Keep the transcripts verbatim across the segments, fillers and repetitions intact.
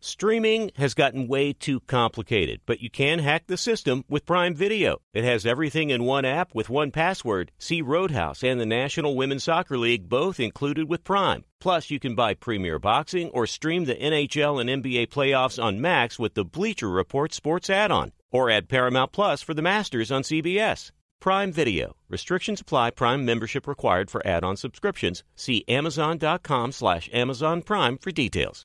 Streaming has gotten way too complicated, but you can hack the system with Prime Video. It has everything in one app with one password. See Roadhouse and the National Women's Soccer League both included with Prime. Plus, you can buy Premier Boxing or stream the N H L and N B A playoffs on Max with the Bleacher Report Sports add-on. Or add Paramount Plus for the Masters on C B S. Prime Video. Restrictions apply. Prime membership required for add-on subscriptions. See Amazon.com slash Amazon Prime for details.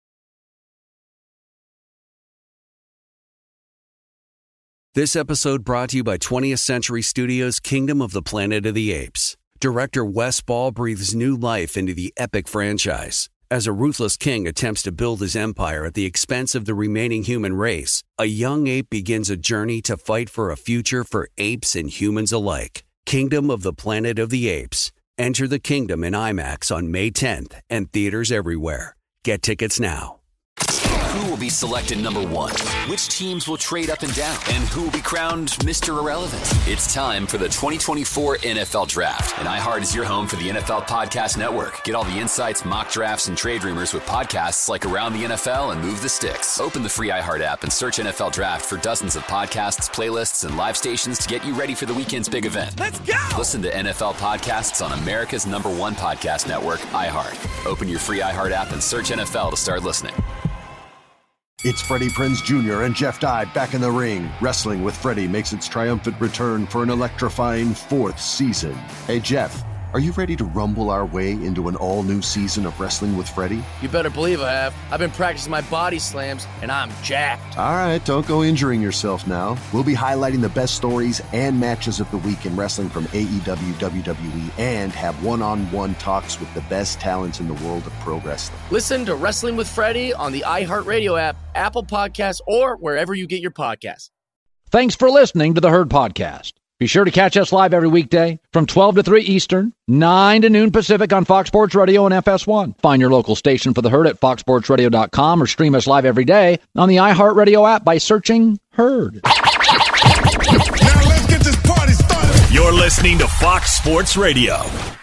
This episode brought to you by twentieth Century Studios' Kingdom of the Planet of the Apes. Director Wes Ball breathes new life into the epic franchise. As a ruthless king attempts to build his empire at the expense of the remaining human race, a young ape begins a journey to fight for a future for apes and humans alike. Kingdom of the Planet of the Apes. Enter the kingdom in IMAX on May tenth and theaters everywhere. Get tickets now. Who will be selected number one? Which teams will trade up and down? And who will be crowned Mister Irrelevant? It's time for the twenty twenty-four N F L Draft. And iHeart is your home for the N F L Podcast Network. Get all the insights, mock drafts, and trade rumors with podcasts like Around the N F L and Move the Sticks. Open the free iHeart app and search N F L Draft for dozens of podcasts, playlists, and live stations to get you ready for the weekend's big event. Let's go! Listen to N F L podcasts on America's number one podcast network, iHeart. Open your free iHeart app and search N F L to start listening. It's Freddie Prinze Junior and Jeff Dye back in the ring. Wrestling with Freddie makes its triumphant return for an electrifying fourth season. Hey, Jeff, are you ready to rumble our way into an all-new season of Wrestling with Freddie? You better believe I have. I've been practicing my body slams, and I'm jacked. All right, don't go injuring yourself now. We'll be highlighting the best stories and matches of the week in wrestling from A E W, W W E, and have one-on-one talks with the best talents in the world of pro wrestling. Listen to Wrestling with Freddie on the iHeartRadio app, Apple Podcasts, or wherever you get your podcasts. Thanks for listening to the Herd Podcast. Be sure to catch us live every weekday from twelve to three Eastern, nine to noon Pacific on Fox Sports Radio and F S one. Find your local station for The Herd at fox sports radio dot com or stream us live every day on the iHeartRadio app by searching Herd. Now let's get this party started. You're listening to Fox Sports Radio.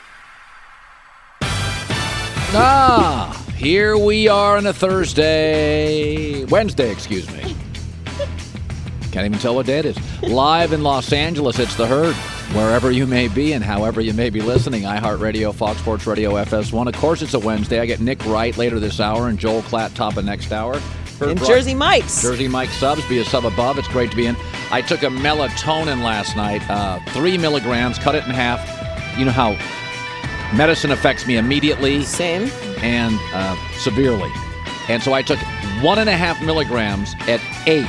Ah, here we are on a Thursday, Wednesday, excuse me. Can't even tell what day it is. Live in Los Angeles, it's The Herd. Wherever you may be and however you may be listening, iHeartRadio, Fox Sports Radio, F S one. Of course, it's a Wednesday. I get Nick Wright later this hour and Joel Klatt top of next hour. And Jersey Mike's. Jersey Mike subs. Be a sub above. It's great to be in. I took a melatonin last night, uh, three milligrams, cut it in half. You know how medicine affects me immediately. Same. And uh, severely. And so I took one and a half milligrams at eight.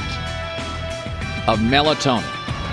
Of melatonin.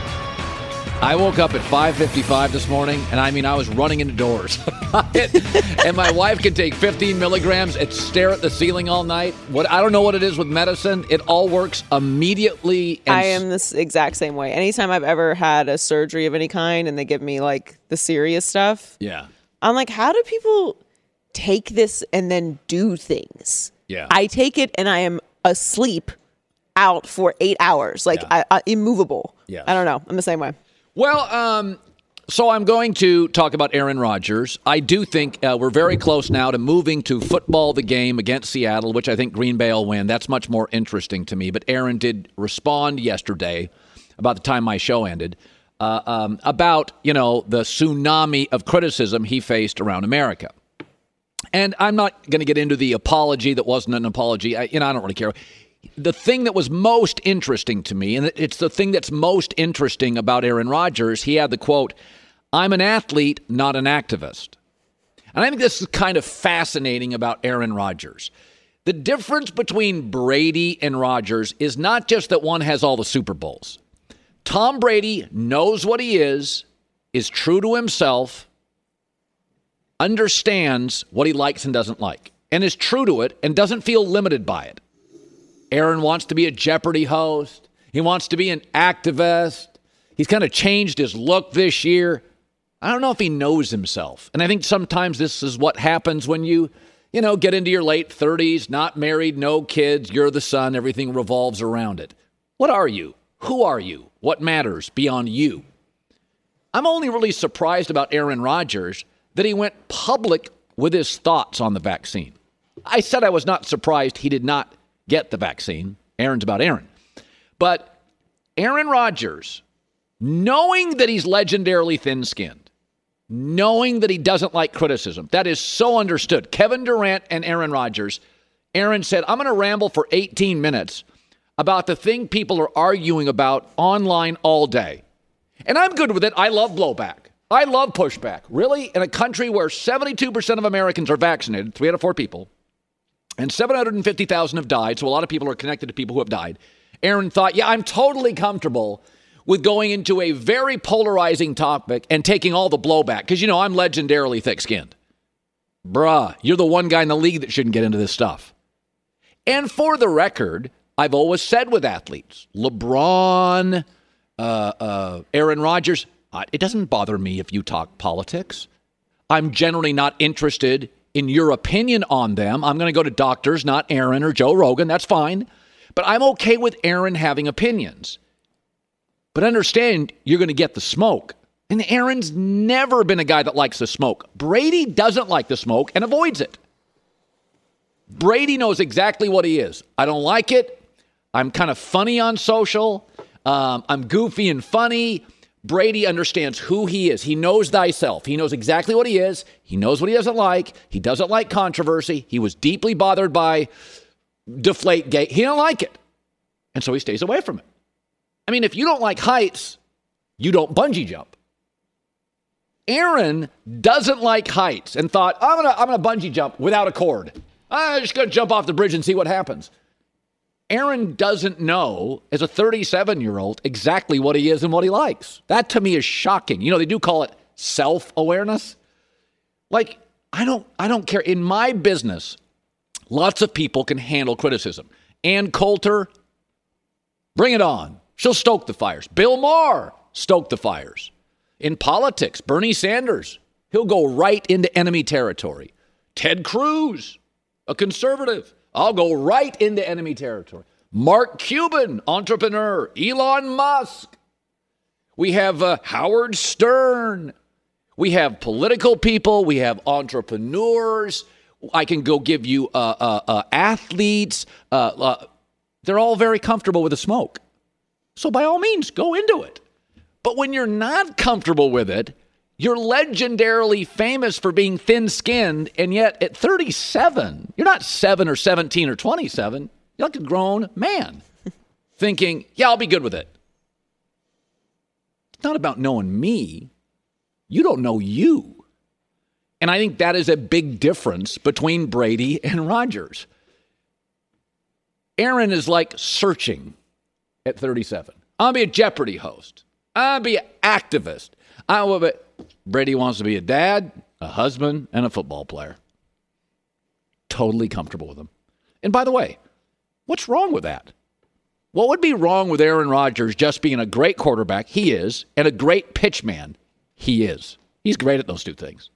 I woke up at five fifty-five this morning, and I mean, I was running into doors. And my wife can take fifteen milligrams and stare at the ceiling all night. What I don't know what it is with medicine. It all works immediately. And I am this exact same way. Anytime I've ever had a surgery of any kind and they give me like the serious stuff, yeah, I'm like, how do people take this and then do things? Yeah, I take it and I am asleep out for eight hours, like yeah. I, I, immovable. Yeah, I don't know. I'm the same way. Well, um, so I'm going to talk about Aaron Rodgers. I do think uh, we're very close now to moving to football the game against Seattle, which I think Green Bay will win. That's much more interesting to me. But Aaron did respond yesterday, about the time my show ended, uh, um, about, you know, the tsunami of criticism he faced around America. And I'm not going to get into the apology that wasn't an apology. I, you know, I don't really care. The thing that was most interesting to me, and it's the thing that's most interesting about Aaron Rodgers, he had the quote, "I'm an athlete, not an activist." And I think this is kind of fascinating about Aaron Rodgers. The difference between Brady and Rodgers is not just that one has all the Super Bowls. Tom Brady knows what he is, is true to himself, understands what he likes and doesn't like, and is true to it and doesn't feel limited by it. Aaron wants to be a Jeopardy host. He wants to be an activist. He's kind of changed his look this year. I don't know if he knows himself. And I think sometimes this is what happens when you, you know, get into your late thirties, not married, no kids, you're the son, everything revolves around it. What are you? Who are you? What matters beyond you? I'm only really surprised about Aaron Rodgers that he went public with his thoughts on the vaccine. I said I was not surprised he did not get the vaccine. Aaron's about Aaron. But Aaron Rodgers, knowing that he's legendarily thin-skinned, knowing that he doesn't like criticism, that is so understood. Kevin Durant and Aaron Rodgers, Aaron said, I'm going to ramble for eighteen minutes about the thing people are arguing about online all day. And I'm good with it. I love blowback. I love pushback. Really? In a country where seventy-two percent of Americans are vaccinated, three out of four people, and seven hundred fifty thousand have died, so a lot of people are connected to people who have died, Aaron thought, yeah, I'm totally comfortable with going into a very polarizing topic and taking all the blowback. Because, you know, I'm legendarily thick-skinned. Bruh, you're the one guy in the league that shouldn't get into this stuff. And for the record, I've always said with athletes, LeBron, uh, uh, Aaron Rodgers, uh, it doesn't bother me if you talk politics. I'm generally not interested in your opinion on them. I'm going to go to doctors, not Aaron or Joe Rogan. That's fine. But I'm okay with Aaron having opinions. But understand, you're going to get the smoke. And Aaron's never been a guy that likes the smoke. Brady doesn't like the smoke and avoids it. Brady knows exactly what he is. I don't like it. I'm kind of funny on social. Um, I'm goofy and funny. Brady understands who he is. He knows thyself. He knows exactly what he is. He knows what he doesn't like. He doesn't like controversy. He was deeply bothered by Deflategate. He don't like it. And so he stays away from it. I mean, if you don't like heights, you don't bungee jump. Aaron doesn't like heights and thought, I'm gonna I'm gonna bungee jump without a cord. I'm just gonna jump off the bridge and see what happens. Aaron doesn't know, as a thirty-seven-year-old, exactly what he is and what he likes. That to me is shocking. You know, they do call it self-awareness. Like, I don't I don't care. In my business, lots of people can handle criticism. Ann Coulter, bring it on. She'll stoke the fires. Bill Maher, stoke the fires. In politics, Bernie Sanders, he'll go right into enemy territory. Ted Cruz, a conservative, I'll go right into enemy territory. Mark Cuban, entrepreneur. Elon Musk. We have uh, Howard Stern. We have political people. We have entrepreneurs. I can go give you uh, uh, uh, athletes. Uh, uh, they're all very comfortable with the smoke. So by all means, go into it. But when you're not comfortable with it, you're legendarily famous for being thin-skinned, and yet at thirty-seven, you're not seven or seventeen or twenty-seven. You're like a grown man thinking, yeah, I'll be good with it. It's not about knowing me. You don't know you. And I think that is a big difference between Brady and Rodgers. Aaron is like searching at thirty-seven. I'll be a Jeopardy host. I'll be an activist. I will be. Brady wants to be a dad, a husband, and a football player. Totally comfortable with him. And by the way, what's wrong with that? What would be wrong with Aaron Rodgers just being a great quarterback? He is. And a great pitch man? He is. He's great at those two things.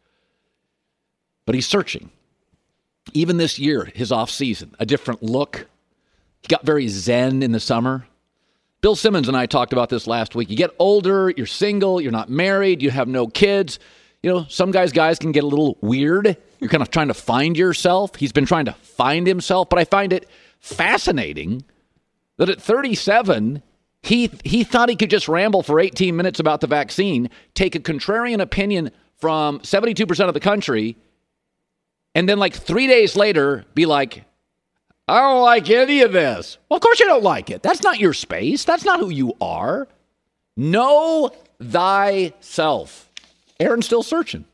But he's searching. Even this year, his offseason, a different look. He got very zen in the summer. Bill Simmons and I talked about this last week. You get older, you're single, you're not married, you have no kids. You know, some guys guys can get a little weird. You're kind of trying to find yourself. He's been trying to find himself, but I find it fascinating that at thirty-seven, he he thought he could just ramble for eighteen minutes about the vaccine, take a contrarian opinion from seventy-two percent of the country, and then like three days later be like, I don't like any of this. Well, of course you don't like it. That's not your space. That's not who you are. Know thyself. Aaron's still searching.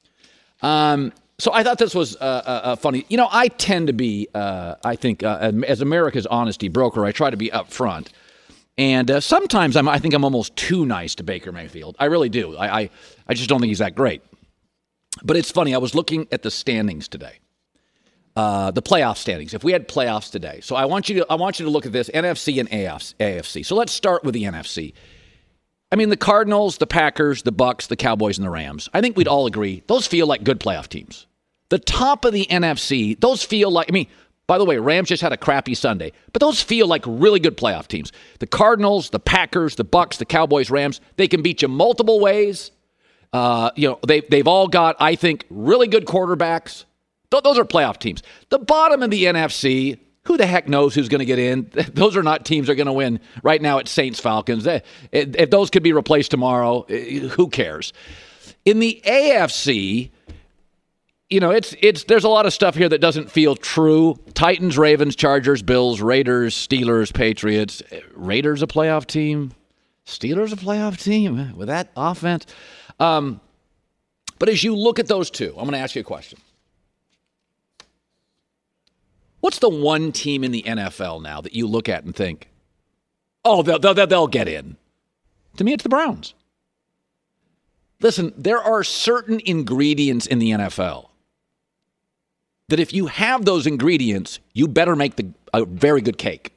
Um, so I thought this was uh, uh, funny. You know, I tend to be, uh, I think, uh, as America's honesty broker, I try to be upfront. And uh, sometimes I'm, I think I'm almost too nice to Baker Mayfield. I really do. I, I, I just don't think he's that great. But it's funny. I was looking at the standings today. Uh, the playoff standings, if we had playoffs today. So I want you to I want you to look at this, N F C and A F C. So let's start with the N F C. I mean, the Cardinals, the Packers, the Bucks, the Cowboys, and the Rams. I think we'd all agree, those feel like good playoff teams. The top of the N F C, those feel like, I mean, by the way, Rams just had a crappy Sunday, but those feel like really good playoff teams. The Cardinals, the Packers, the Bucks, the Cowboys, Rams, they can beat you multiple ways. Uh, you know, they, they've all got, I think, really good quarterbacks. Those are playoff teams. The bottom of the N F C, Who the heck knows who's going to get in? Those are not teams that are going to win. Right now it's Saints, Falcons. If those could be replaced tomorrow, who cares? In the A F C, you know, it's it's there's a lot of stuff here that doesn't feel true. Titans, Ravens, Chargers, Bills, Raiders, Steelers, Patriots. Raiders a playoff team? Steelers a playoff team with that offense? Um, but as you look at those two, I'm going to ask you a question. What's the one team in the N F L now that you look at and think, oh, they'll, they'll, they'll get in? To me, it's the Browns. Listen, there are certain ingredients in the N F L that if you have those ingredients, you better make the, a very good cake.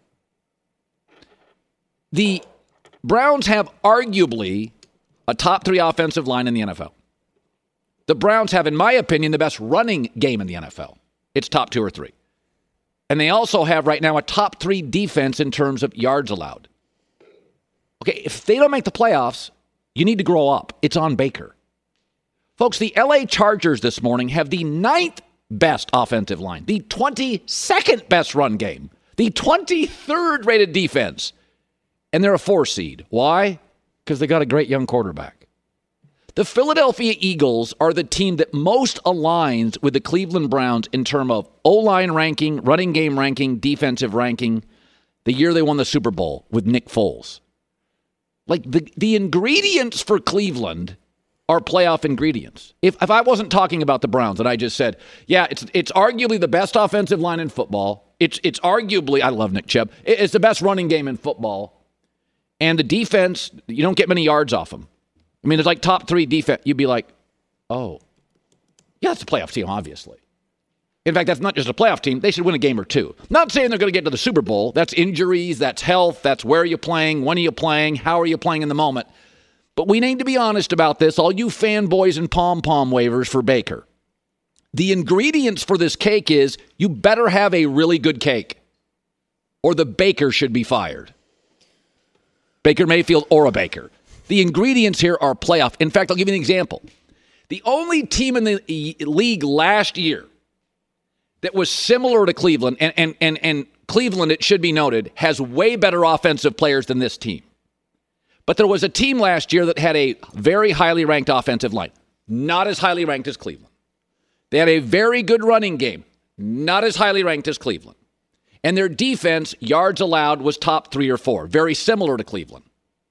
The Browns have arguably a top three offensive line in the N F L. The Browns have, in my opinion, the best running game in the N F L. It's top two or three. And they also have right now a top three defense in terms of yards allowed. Okay, if they don't make the playoffs, you need to grow up. It's on Baker. Folks, the L A Chargers this morning have the ninth best offensive line, the twenty-second best run game, the twenty-third rated defense, and they're a four seed. Why? Because they got a great young quarterback. The Philadelphia Eagles are the team that most aligns with the Cleveland Browns in terms of O-line ranking, running game ranking, defensive ranking, the year they won the Super Bowl with Nick Foles. Like, the, the ingredients for Cleveland are playoff ingredients. If if I wasn't talking about the Browns and I just said, yeah, it's it's arguably the best offensive line in football. It's it's arguably, I love Nick Chubb, it's the best running game in football. And the defense, you don't get many yards off them. I mean, it's like top three defense. You'd be like, oh, yeah, it's a playoff team, obviously. In fact, that's not just a playoff team. They should win a game or two. Not saying they're going to get to the Super Bowl. That's injuries, that's health, that's where you're playing, when are you playing, how are you playing in the moment. But we need to be honest about this, all you fanboys and pom-pom wavers for Baker. The ingredients for this cake is you better have a really good cake, or the baker should be fired. Baker Mayfield or a baker. The ingredients here are playoff. In fact, I'll give you an example. The only team in the league last year that was similar to Cleveland, and, and, and, and Cleveland, it should be noted, has way better offensive players than this team. But there was a team last year that had a very highly ranked offensive line. Not as highly ranked as Cleveland. They had a very good running game. Not as highly ranked as Cleveland. And their defense, yards allowed, was top three or four. Very similar to Cleveland.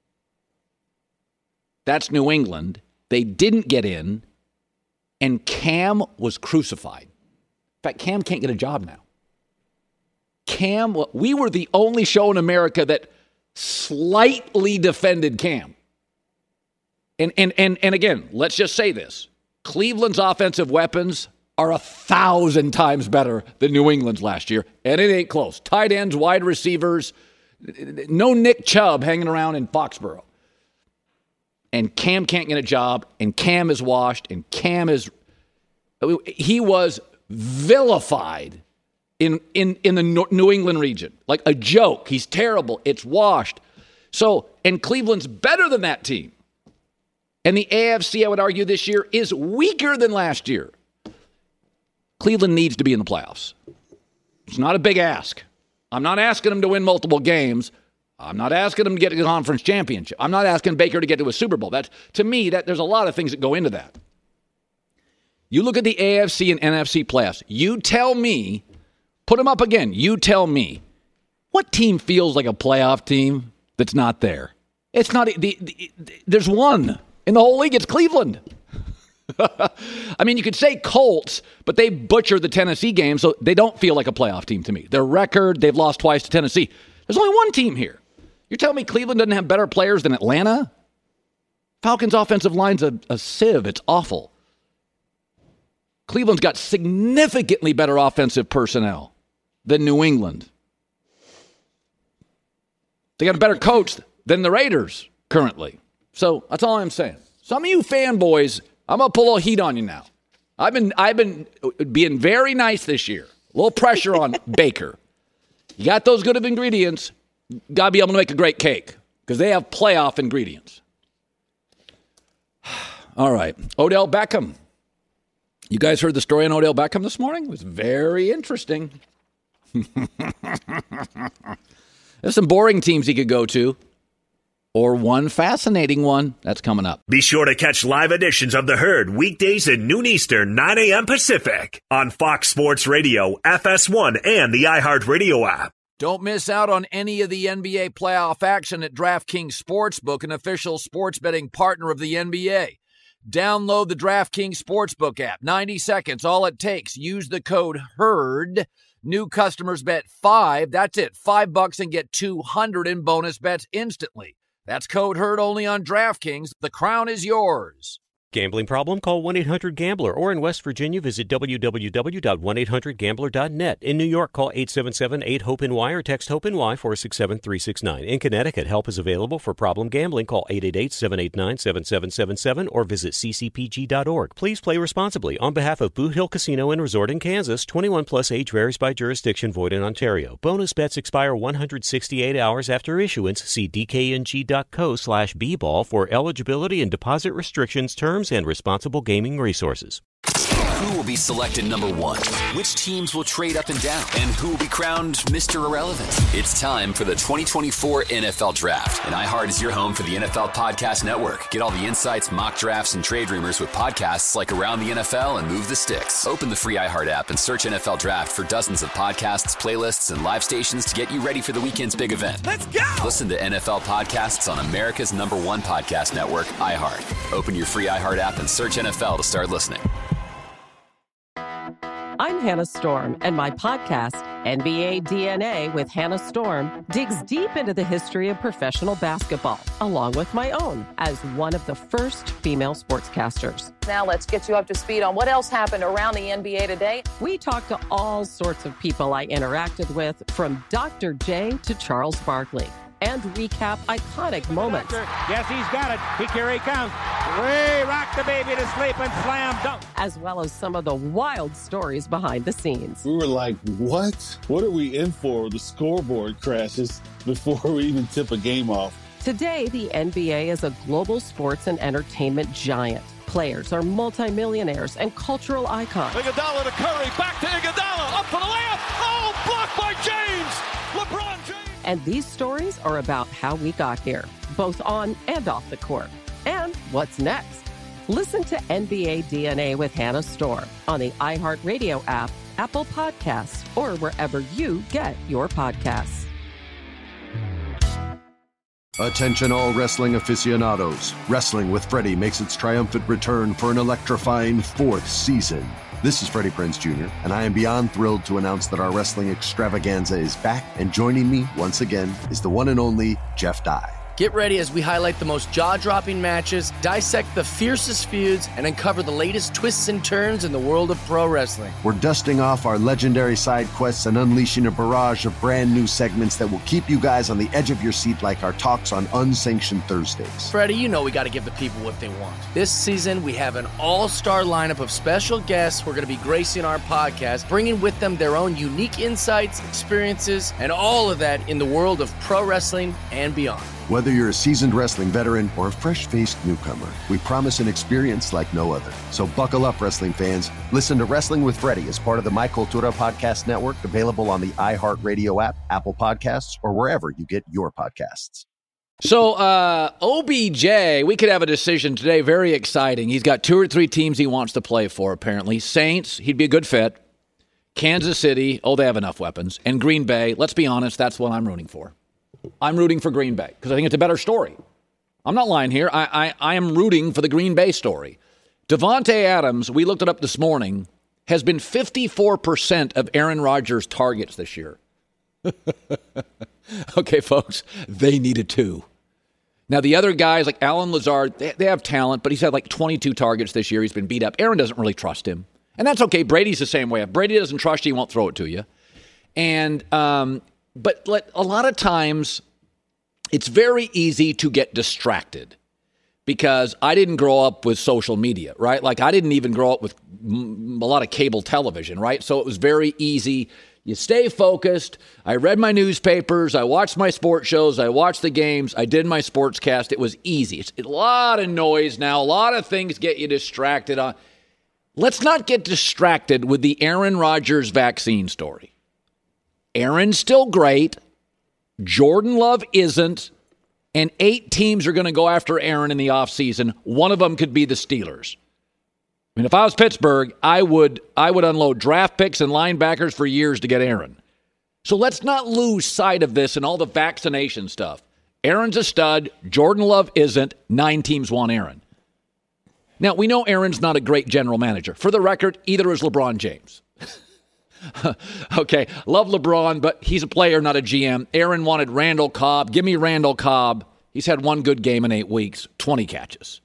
That's New England. They didn't get in, and Cam was crucified. In fact, Cam can't get a job now. Cam, we were the only show in America that slightly defended Cam. And, and, and, and again, let's just say this. Cleveland's offensive weapons are a thousand times better than New England's last year, and it ain't close. Tight ends, wide receivers, no Nick Chubb hanging around in Foxborough. And Cam can't get a job, and Cam is washed, and Cam is, he was vilified in, in, in the New England region. Like a joke. He's terrible. It's washed. So, and Cleveland's better than that team. And the A F C, I would argue, this year is weaker than last year. Cleveland needs to be in the playoffs. It's not a big ask. I'm not asking them to win multiple games. I'm not asking them to get to the conference championship. I'm not asking Baker to get to a Super Bowl. That's, to me, that there's a lot of things that go into that. You look at the A F C and N F C playoffs. You tell me, put them up again. You tell me, what team feels like a playoff team that's not there? It's not. The, the, the, there's one in the whole league. It's Cleveland. I mean, you could say Colts, but they butchered the Tennessee game, so they don't feel like a playoff team to me. Their record, they've lost twice to Tennessee. There's only one team here. You're telling me Cleveland doesn't have better players than Atlanta? Falcons' offensive line's a, a sieve. It's awful. Cleveland's got significantly better offensive personnel than New England. They got a better coach than the Raiders currently. So that's all I'm saying. Some of you fanboys, I'm going to pull a little heat on you now. I've been I've been being very nice this year. A little pressure on Baker. You got those good of ingredients, got to be able to make a great cake because they have playoff ingredients. All right. Odell Beckham. You guys heard the story on Odell Beckham this morning? It was very interesting. There's some boring teams he could go to. Or one fascinating one. That's coming up. Be sure to catch live editions of The Herd weekdays at noon Eastern, nine a.m. Pacific on Fox Sports Radio, F S one, and the iHeartRadio app. Don't miss out on any of the N B A playoff action at DraftKings Sportsbook, an official sports betting partner of the N B A. Download the DraftKings Sportsbook app. ninety seconds, all it takes. Use the code HERD. New customers bet five. That's it. Five bucks and get two hundred in bonus bets instantly. That's code HERD only on DraftKings. The crown is yours. Gambling problem? Call one eight hundred gambler. Or in West Virginia, visit w w w dot one eight hundred gambler dot net. In New York, call eight seven seven eight hope N Y or text HOPE-NY four six seven three six nine. In Connecticut, help is available for problem gambling. Call eight eight eight seven eight nine seven seven seven seven or visit c c p g dot org. Please play responsibly. On behalf of Boot Hill Casino and Resort in Kansas, twenty-one plus age varies by jurisdiction, void in Ontario. Bonus bets expire one hundred sixty-eight hours after issuance. See d k n g dot co slash b ball for eligibility and deposit restrictions, terms, and responsible gaming resources. Who will be selected number one? Which teams will trade up and down? And who will be crowned Mister Irrelevant? It's time for the twenty twenty-four N F L Draft. And iHeart is your home for the N F L Podcast Network. Get all the insights, mock drafts, and trade rumors with podcasts like Around the N F L and Move the Sticks. Open the free iHeart app and search N F L Draft for dozens of podcasts, playlists, and live stations to get you ready for the weekend's big event. Let's go! Listen to N F L podcasts on America's number one podcast network, iHeart. Open your free iHeart app and search N F L to start listening. I'm Hannah Storm, and my podcast, N B A D N A with Hannah Storm, digs deep into the history of professional basketball, along with my own, as one of the first female sportscasters. Now let's get you up to speed on what else happened around the N B A today. We talk to all sorts of people I interacted with, from Doctor J to Charles Barkley, and recap iconic moments. Yes, he's got it. Here he comes. Way rock the baby to sleep and slam dunk. As well as some of the wild stories behind the scenes. We were like, what? What are we in for? The scoreboard crashes before we even tip a game off. Today, the N B A is a global sports and entertainment giant. Players are multimillionaires and cultural icons. Iguodala to Curry, back to Iguodala, up for the layup. Oh, blocked by James. LeBron James. And these stories are about how we got here, both on and off the court. And what's next? Listen to N B A D N A with Hannah Storm on the iHeartRadio app, Apple Podcasts, or wherever you get your podcasts. Attention all wrestling aficionados. Wrestling with Freddie makes its triumphant return for an electrifying fourth season. This is Freddie Prinze Junior, and I am beyond thrilled to announce that our wrestling extravaganza is back, and joining me once again is the one and only Jeff Dye. Get ready as we highlight the most jaw-dropping matches, dissect the fiercest feuds, and uncover the latest twists and turns in the world of pro wrestling. We're dusting off our legendary side quests and unleashing a barrage of brand new segments that will keep you guys on the edge of your seat, like our talks on Unsanctioned Thursdays. Freddie, you know we got to give the people what they want. This season, we have an all-star lineup of special guests who are going to be gracing our podcast, bringing with them their own unique insights, experiences, and all of that in the world of pro wrestling and beyond. Whether you're a seasoned wrestling veteran or a fresh-faced newcomer, we promise an experience like no other. So buckle up, wrestling fans. Listen to Wrestling with Freddie as part of the My Cultura Podcast Network, available on the iHeartRadio app, Apple Podcasts, or wherever you get your podcasts. So, uh, O B J, we could have a decision today. Very exciting. He's got two or three teams he wants to play for, apparently. Saints, he'd be a good fit. Kansas City, oh, they have enough weapons. And Green Bay, let's be honest, that's what I'm rooting for. I'm rooting for Green Bay because I think it's a better story. I'm not lying here. I, I, I am rooting for the Green Bay story. Devontae Adams, we looked it up this morning, has been fifty-four percent of Aaron Rodgers' targets this year. Okay, folks, they needed two. Now, the other guys like Alan Lazard, they, they have talent, but he's had like twenty-two targets this year. He's been beat up. Aaron doesn't really trust him. And that's okay. Brady's the same way. If Brady doesn't trust you, he won't throw it to you. And, um, But let, a lot of times, it's very easy to get distracted because I didn't grow up with social media, right? Like I didn't even grow up with m- a lot of cable television, right? So it was very easy. You stay focused. I read my newspapers. I watched my sports shows. I watched the games. I did my sportscast. It was easy. It's a lot of noise now. A lot of things get you distracted. On. Let's not get distracted with the Aaron Rodgers vaccine story. Aaron's still great. Jordan Love isn't. And eight teams are going to go after Aaron in the offseason. One of them could be the Steelers. I mean, if I was Pittsburgh, I would I would unload draft picks and linebackers for years to get Aaron. So let's not lose sight of this and all the vaccination stuff. Aaron's a stud. Jordan Love isn't. Nine teams want Aaron. Now, we know Aaron's not a great general manager. For the record, either is LeBron James. Okay, love LeBron, but he's a player, not a G M. Aaron wanted Randall Cobb. Give me Randall Cobb. He's had one good game in eight weeks, twenty catches.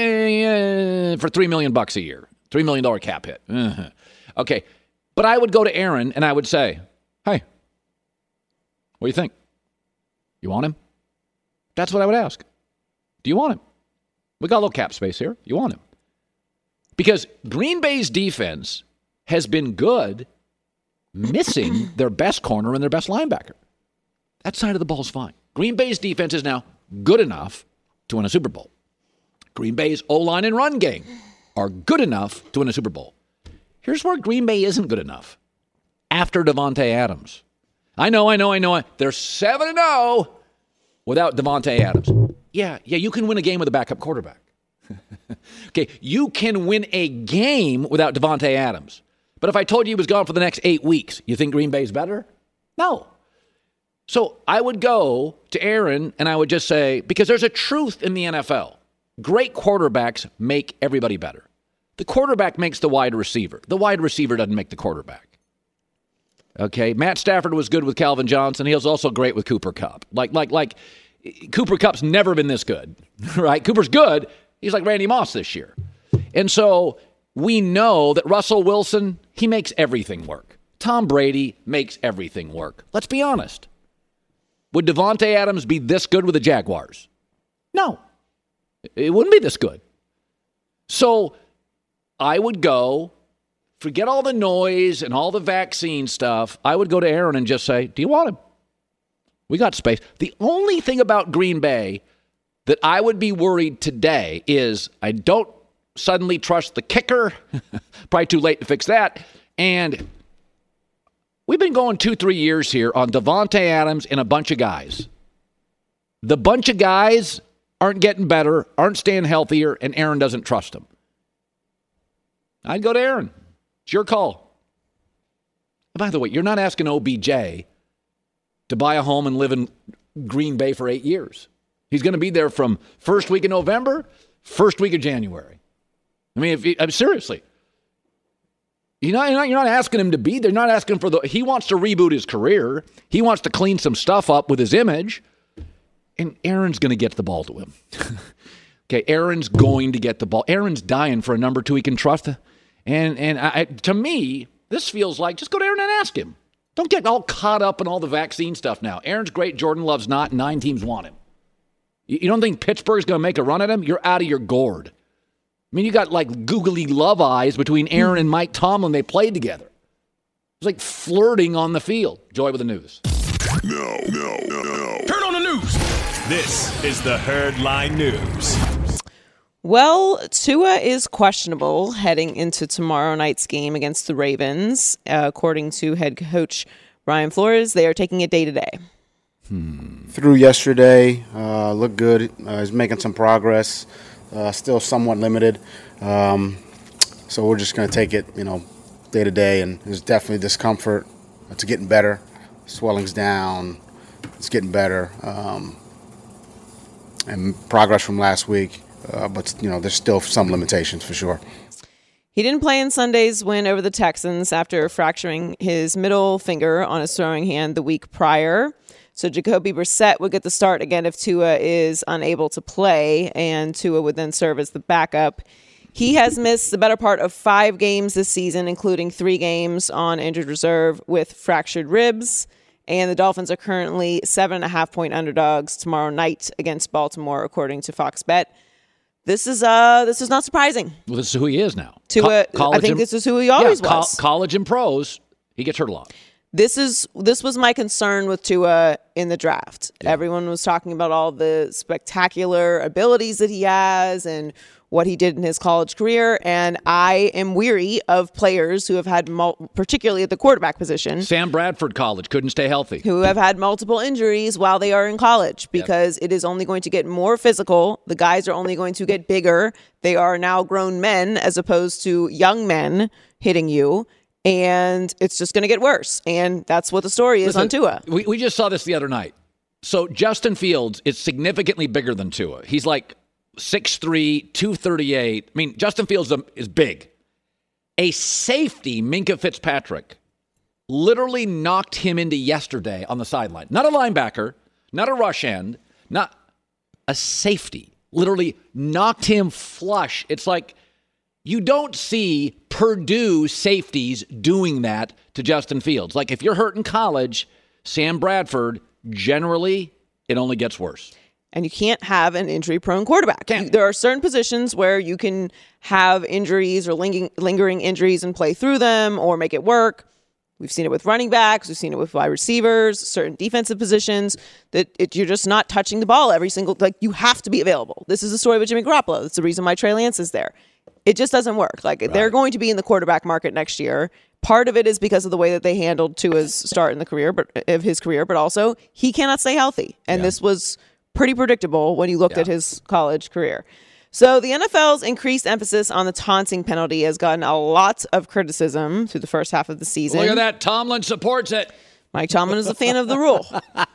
Eh, for three million dollars bucks a year. three million dollars cap hit. Uh-huh. Okay, but I would go to Aaron and I would say, hey, what do you think? You want him? That's what I would ask. Do you want him? We got a little cap space here. You want him? Because Green Bay's defense has been good, missing their best corner and their best linebacker. That side of the ball is fine. Green Bay's defense is now good enough to win a Super Bowl. Green Bay's O-line and run game are good enough to win a Super Bowl. Here's where Green Bay isn't good enough. After Davante Adams. I know, I know, I know. They're seven and oh without Davante Adams. Yeah, yeah, you can win a game with a backup quarterback. Okay, you can win a game without Davante Adams. But if I told you he was gone for the next eight weeks, you think Green Bay's better? No. So I would go to Aaron and I would just say, because there's a truth in the N F L. Great quarterbacks make everybody better. The quarterback makes the wide receiver. The wide receiver doesn't make the quarterback. Okay, Matt Stafford was good with Calvin Johnson. He was also great with Cooper Kupp. Like, like, like, Cooper Kupp's never been this good, right? Cooper's good. He's like Randy Moss this year. And so we know that Russell Wilson, he makes everything work. Tom Brady makes everything work. Let's be honest. Would Davante Adams be this good with the Jaguars? No. It wouldn't be this good. So I would go, forget all the noise and all the vaccine stuff. I would go to Aaron and just say, do you want him? We got space. The only thing about Green Bay that I would be worried today is I don't suddenly trust the kicker. Probably too late to fix that. And we've been going two, three years here on Davante Adams and a bunch of guys. The bunch of guys aren't getting better, aren't staying healthier, and Aaron doesn't trust them. I'd go to Aaron. It's your call. By the way, you're not asking O B J to buy a home and live in Green Bay for eight years. He's going to be there from first week of November, first week of January. I mean, if he, I'm seriously. You're not, you're, not, you're not asking him to be there. You're not asking for the. He wants to reboot his career. He wants to clean some stuff up with his image. And Aaron's going to get the ball to him. Okay, Aaron's going to get the ball. Aaron's dying for a number two he can trust. And and I, to me, this feels like just go to Aaron and ask him. Don't get all caught up in all the vaccine stuff now. Aaron's great. Jordan Love's not. Nine teams want him. You don't think Pittsburgh's going to make a run at him? You're out of your gourd. I mean, you got like googly love eyes between Aaron and Mike Tomlin. They played together. It was like flirting on the field. Joy with the news. No, no, no, no. Turn on the news. This is the Herd Line News. Well, Tua is questionable heading into tomorrow night's game against the Ravens. Uh, according to head coach Brian Flores, they are taking it day to day. Hmm. Through yesterday, uh, looked good. Uh, he's making some progress. Uh, still somewhat limited. Um, so we're just going to take it, you know, day to day. And there's definitely discomfort. It's getting better. Swelling's down. It's getting better. Um, and progress from last week. Uh, but, you know, there's still some limitations for sure. He didn't play in Sunday's win over the Texans after fracturing his middle finger on his throwing hand the week prior. So Jacoby Brissett would get the start again if Tua is unable to play, and Tua would then serve as the backup. He has missed the better part of five games this season, including three games on injured reserve with fractured ribs. And the Dolphins are currently seven and a half point underdogs tomorrow night against Baltimore, according to Fox Bet. This is uh, this is not surprising. Well, this is who he is now. Tua, Co- I think and, this is who he always yeah, was. Co- college and pros, he gets hurt a lot. This is this was my concern with Tua in the draft. Yeah. Everyone was talking about all the spectacular abilities that he has and what he did in his college career. And I am weary of players who have had, mul- particularly at the quarterback position. Sam Bradford, college, couldn't stay healthy. Who have had multiple injuries while they are in college because yep. it is only going to get more physical. The guys are only going to get bigger. They are now grown men as opposed to young men hitting you. And it's just going to get worse. And that's what the story is Listen, on Tua. We, we just saw this the other night. So Justin Fields is significantly bigger than Tua. He's like six three, two thirty-eight. I mean, Justin Fields is big. A safety, Minkah Fitzpatrick, literally knocked him into yesterday on the sideline. Not a linebacker, not a rush end, not a safety. Literally knocked him flush. It's like you don't see Purdue safeties doing that to Justin Fields. Like if you're hurt in college, Sam Bradford, generally, it only gets worse. And you can't have an injury-prone quarterback. You, there are certain positions where you can have injuries or ling- lingering injuries and play through them or make it work. We've seen it with running backs. We've seen it with wide receivers, certain defensive positions that it, you're just not touching the ball every single – like you have to be available. This is the story with Jimmy Garoppolo. That's the reason why Trey Lance is there. It just doesn't work. Like right. They're going to be in the quarterback market next year. Part of it is because of the way that they handled Tua's start in the career, but of his career, but also he cannot stay healthy. And yeah. this was – pretty predictable when you looked yeah. at his college career. So the N F L's increased emphasis on the taunting penalty has gotten a lot of criticism through the first half of the season. Look at that. Tomlin supports it. Mike Tomlin is a fan of the rule.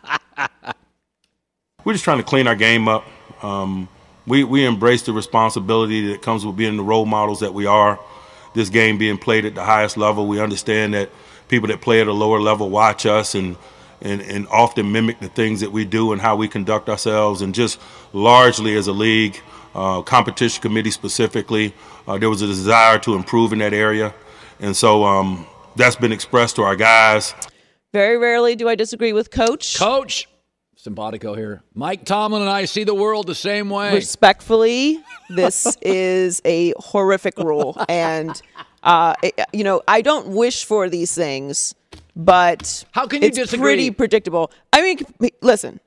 We're just trying to clean our game up. Um, we, we embrace the responsibility that comes with being the role models that we are. This game being played at the highest level, we understand that people that play at a lower level watch us and And, and often mimic the things that we do and how we conduct ourselves. And just largely as a league, uh, competition committee specifically, uh, there was a desire to improve in that area. And so um, that's been expressed to our guys. Very rarely do I disagree with Coach. Coach, simpatico here. Mike Tomlin and I see the world the same way. Respectfully, this is a horrific rule. And, uh, it, you know, I don't wish for these things. But how can you it's disagree? Pretty predictable. I mean, listen,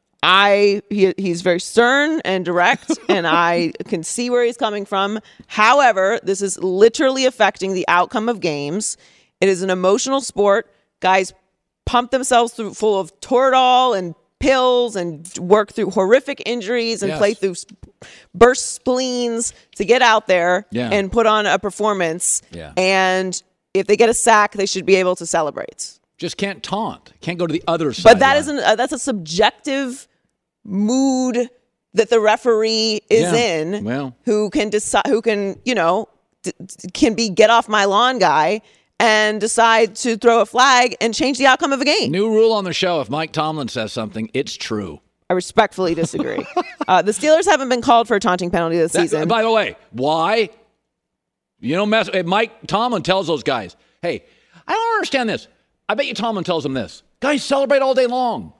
I he, he's very stern and direct, and I can see where he's coming from. However, this is literally affecting the outcome of games. It is an emotional sport. Guys pump themselves through full of Toradol and pills and work through horrific injuries and yes. play through burst spleens to get out there yeah. and put on a performance. Yeah. And if they get a sack, they should be able to celebrate. Just can't taunt. Can't go to the other side. But that isn't. Uh, that's a subjective mood that the referee is yeah. in. Well, who can decide? Who can you know d- can be get off my lawn guy and decide to throw a flag and change the outcome of a game. New rule on the show: if Mike Tomlin says something, it's true. I respectfully disagree. uh, the Steelers haven't been called for a taunting penalty this that, season. By the way, why? You don't mess. Mike Tomlin tells those guys, hey, I don't understand this. I bet you Tomlin tells them this. Guys, celebrate all day long.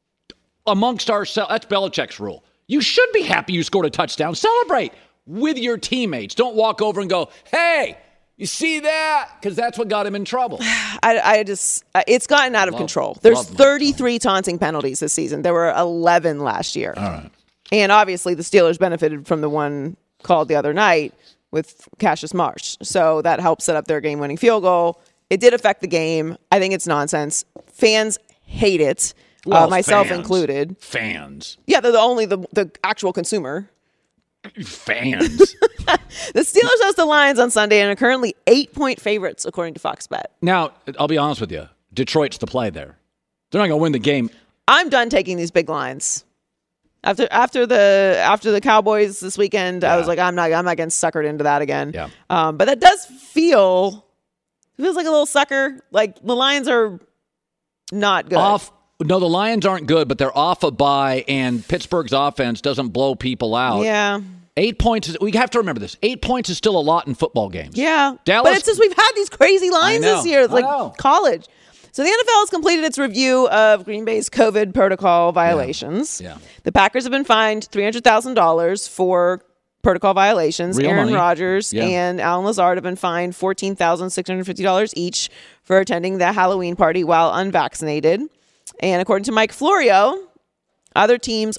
Amongst ourselves, that's Belichick's rule. You should be happy you scored a touchdown. Celebrate with your teammates. Don't walk over and go, hey, you see that? Because that's what got him in trouble. I, I just, it's gotten out of love, control. There's thirty-three taunting penalties this season. There were eleven last year. All right. And obviously the Steelers benefited from the one called the other night with Cassius Marsh. So that helped set up their game-winning field goal. It did affect the game. I think it's nonsense. Fans hate it, well, uh, myself fans. included. Fans. Yeah, they're the only the, the actual consumer. Fans. The Steelers host the Lions on Sunday and are currently eight-point favorites, according to Fox Bet. Now, I'll be honest with you. Detroit's the play there. They're not going to win the game. I'm done taking these big lines. After after the after the Cowboys this weekend, yeah. I was like, I'm not I'm not getting suckered into that again. Yeah. Um, but that does feel it feels like a little sucker. Like the Lions are not good. Off. No, the Lions aren't good, but they're off a bye, and Pittsburgh's offense doesn't blow people out. Yeah. Eight points is, we have to remember this. Eight points is still a lot in football games. Yeah. Dallas, but it's just we've had these crazy lines this year. It's like college. So the N F L has completed its review of Green Bay's COVID protocol violations. Yeah. yeah. The Packers have been fined three hundred thousand dollars for protocol violations. Real Aaron money. Rodgers yeah. and Alan Lazard have been fined fourteen thousand six hundred fifty dollars each for attending the Halloween party while unvaccinated. And according to Mike Florio, other teams are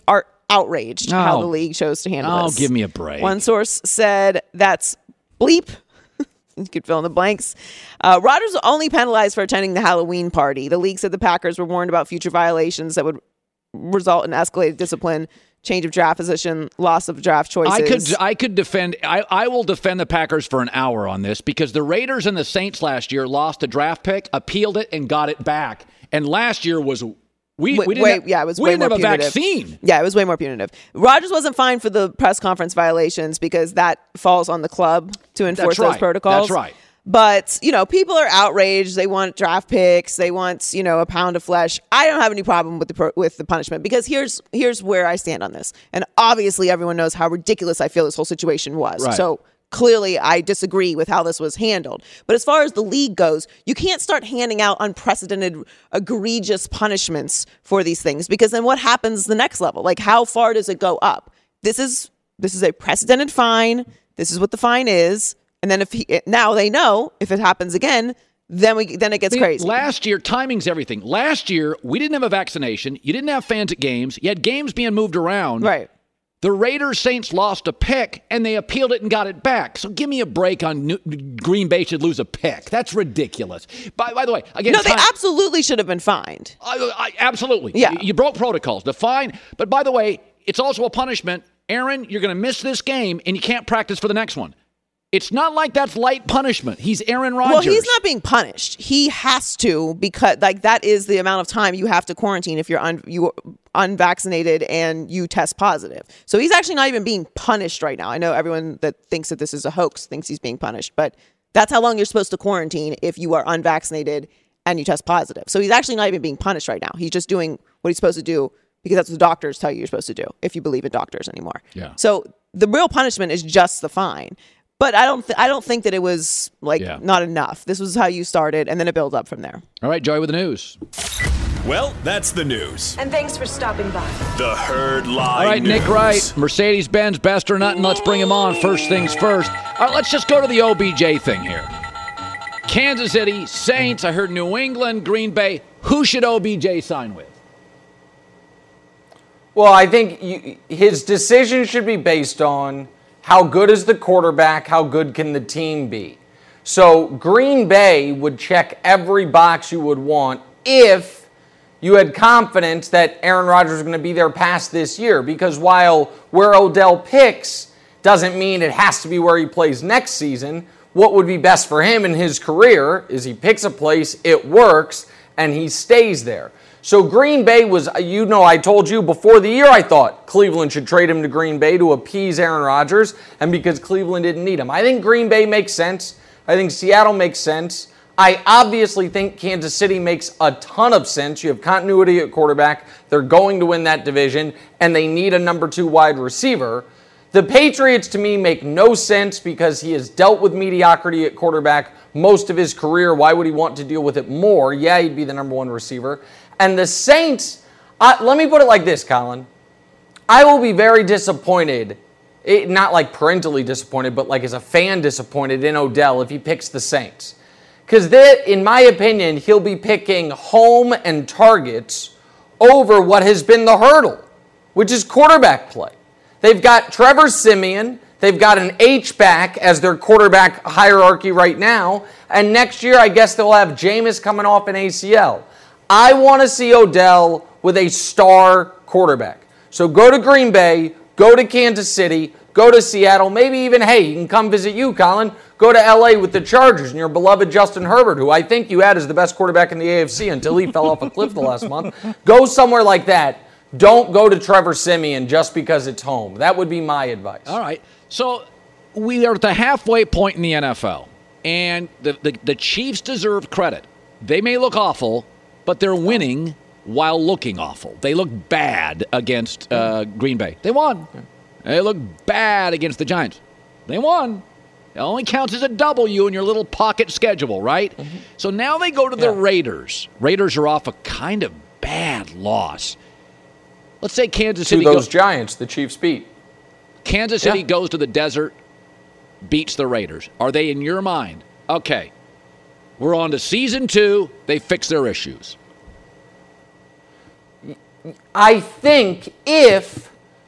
outraged Oh. how the league chose to handle Oh, this. give me a break. One source said that's bleep. You could fill in the blanks. Uh, Rodgers was only penalized for attending the Halloween party. The league said the Packers were warned about future violations that would result in escalated discipline, change of draft position, loss of draft choices. I could I could defend I, I will defend the Packers for an hour on this because the Raiders and the Saints last year lost a draft pick, appealed it, and got it back. And last year was we, Wait, we didn't wait, have, yeah, it was we way didn't more have a punitive. vaccine. Yeah, it was way more punitive. Rodgers wasn't fined for the press conference violations because that falls on the club to enforce That's right. those protocols. That's right. But, you know, people are outraged. They want draft picks. They want, you know, a pound of flesh. I don't have any problem with the pro- with the punishment because here's here's where I stand on this. And obviously everyone knows how ridiculous I feel this whole situation was. Right. So clearly I disagree with how this was handled. But as far as the league goes, you can't start handing out unprecedented, egregious punishments for these things because then what happens the next level? Like, how far does it go up? This is this is a precedented fine. This is what the fine is. And then if he, now they know if it happens again, then we then it gets I mean, crazy. Last year, timing's everything. Last year, we didn't have a vaccination. You didn't have fans at games. You had games being moved around. Right. The Raiders Saints lost a pick, and they appealed it and got it back. So give me a break on New- Green Bay should lose a pick. That's ridiculous. By, by the way, again, no, they time- absolutely should have been fined. I, I, absolutely. Yeah. You, you broke protocols. The fine. But by the way, it's also a punishment. Aaron, you're going to miss this game, and you can't practice for the next one. It's not like that's light punishment. He's Aaron Rodgers. Well, he's not being punished. He has to because like that is the amount of time you have to quarantine if you're un- you unvaccinated and you test positive. So he's actually not even being punished right now. I know everyone that thinks that this is a hoax thinks he's being punished, but that's how long you're supposed to quarantine if you are unvaccinated and you test positive. So he's actually not even being punished right now. He's just doing what he's supposed to do because that's what the doctors tell you you're supposed to do if you believe in doctors anymore. Yeah. So the real punishment is just the fine. But I don't th- I don't think that it was like Yeah. not enough. This was how you started and then it built up from there. All right, Joey with the news. Well, that's the news. And thanks for stopping by. The Herd Live All right, News. Nick Wright, Mercedes-Benz, best or nothing. Let's bring him on. First things first. All right, let's just go to the O B J thing here. Kansas City, Saints, I heard New England, Green Bay. Who should O B J sign with? Well, I think you, his decision should be based on how good is the quarterback, how good can the team be. So Green Bay would check every box you would want if you had confidence that Aaron Rodgers is going to be there past this year. Because while where Odell picks doesn't mean it has to be where he plays next season, what would be best for him in his career is he picks a place, it works, and he stays there. So Green Bay was, you know, I told you before the year I thought Cleveland should trade him to Green Bay to appease Aaron Rodgers, and because Cleveland didn't need him. I think Green Bay makes sense. I think Seattle makes sense. I obviously think Kansas City makes a ton of sense. You have continuity at quarterback. They're going to win that division, and they need a number two wide receiver. The Patriots, to me, make no sense because he has dealt with mediocrity at quarterback most of his career. Why would he want to deal with it more? Yeah, he'd be the number one receiver. And the Saints, uh, let me put it like this, Colin. I will be very disappointed, it, not like parentally disappointed, but like as a fan disappointed in Odell if he picks the Saints. Because in my opinion, he'll be picking home and targets over what has been the hurdle, which is quarterback play. They've got Trevor Siemian. They've got an H-back as their quarterback hierarchy right now. And next year, I guess they'll have Jameis coming off an A C L. I want to see Odell with a star quarterback. So go to Green Bay, go to Kansas City, go to Seattle, maybe even, hey, he can come visit you, Colin. Go to L A with the Chargers and your beloved Justin Herbert, who I think you had as the best quarterback in the A F C until he fell off a cliff the last month. Go somewhere like that. Don't go to Trevor Siemian just because it's home. That would be my advice. All right. So we are at the halfway point in the N F L, and the, the, the Chiefs deserve credit. They may look awful, but they're winning while looking awful. They look bad against uh, Green Bay. They won. They look bad against the Giants. They won. It only counts as a W in your little pocket schedule, right? Mm-hmm. So now they go to the yeah. Raiders. Raiders are off a kind of bad loss. Let's say Kansas City to those go- Giants the Chiefs beat. Kansas City yeah. goes to the desert, beats the Raiders. Are they in your mind? Okay, we're on to season two. They fix their issues. I think if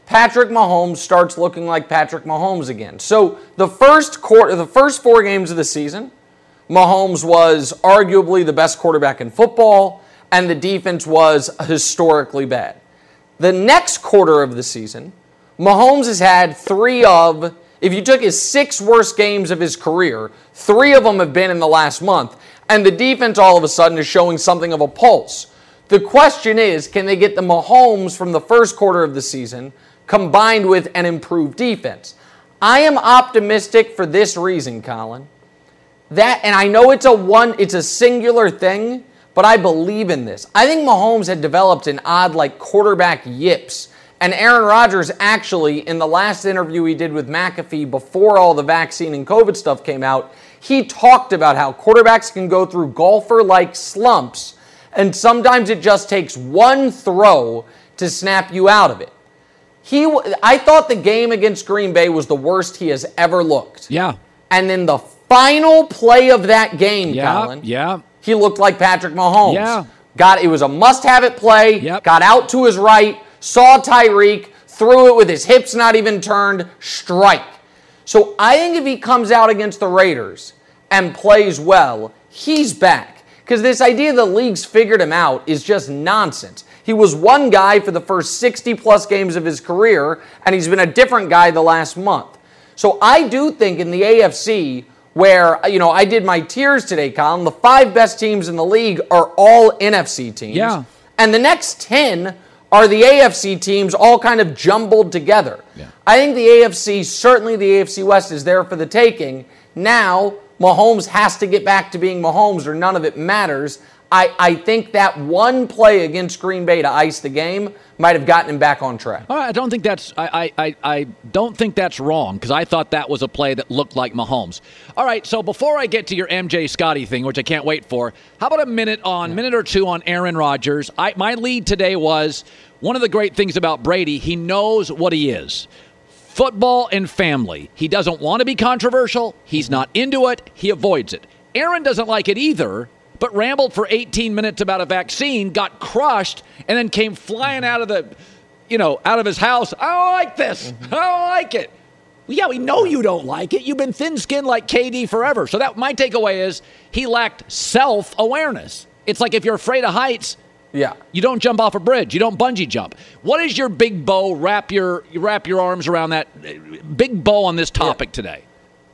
Patrick Mahomes starts looking like Patrick Mahomes again. So the first quarter, the first four games of the season, Mahomes was arguably the best quarterback in football, and the defense was historically bad. The next quarter of the season, Mahomes has had three of, if you took his six worst games of his career, three of them have been in the last month, and the defense all of a sudden is showing something of a pulse. The question is, can they get the Mahomes from the first quarter of the season combined with an improved defense? I am optimistic for this reason, Colin. That, and I know it's a one, it's a singular thing, but I believe in this. I think Mahomes had developed an odd, like, quarterback yips. And Aaron Rodgers actually, in the last interview he did with McAfee before all the vaccine and COVID stuff came out, he talked about how quarterbacks can go through golfer-like slumps, and sometimes it just takes one throw to snap you out of it. He, I thought the game against Green Bay was the worst he has ever looked. Yeah. And then the final play of that game, yeah, Colin, yeah. he looked like Patrick Mahomes. Yeah. Got, it was a must-have-it play, yep. got out to his right, saw Tyreek, threw it with his hips not even turned, strike. So I think if he comes out against the Raiders and plays well, he's back. Because this idea the league's figured him out is just nonsense. He was one guy for the first sixty-plus games of his career, and he's been a different guy the last month. So I do think in the A F C, where, you know, I did my tiers today, Colin, the five best teams in the league are all N F C teams. Yeah. And the next ten are the A F C teams all kind of jumbled together. Yeah. I think the A F C, certainly the A F C West, is there for the taking. Now, Mahomes has to get back to being Mahomes or none of it matters. I, I think that one play against Green Bay to ice the game might have gotten him back on track. All right, I don't think that's I I, I don't think that's wrong, because I thought that was a play that looked like Mahomes. All right, so before I get to your M J Scotty thing, which I can't wait for, how about a minute on yeah. minute or two on Aaron Rodgers? I, my lead today was one of the great things about Brady, he knows what he is. Football and family. He doesn't want to be controversial. He's not into it. He avoids it. Aaron doesn't like it either, but rambled for eighteen minutes about a vaccine, got crushed, and then came flying out of the, you know, out of his house. I don't like this. I don't like it. Well, yeah, we know you don't like it. You've been thin-skinned like K D forever. So that my takeaway is he lacked self-awareness. It's like if you're afraid of heights, yeah, you don't jump off a bridge. You don't bungee jump. What is your big bow? Wrap your wrap your arms around that big bow on this topic yeah. today.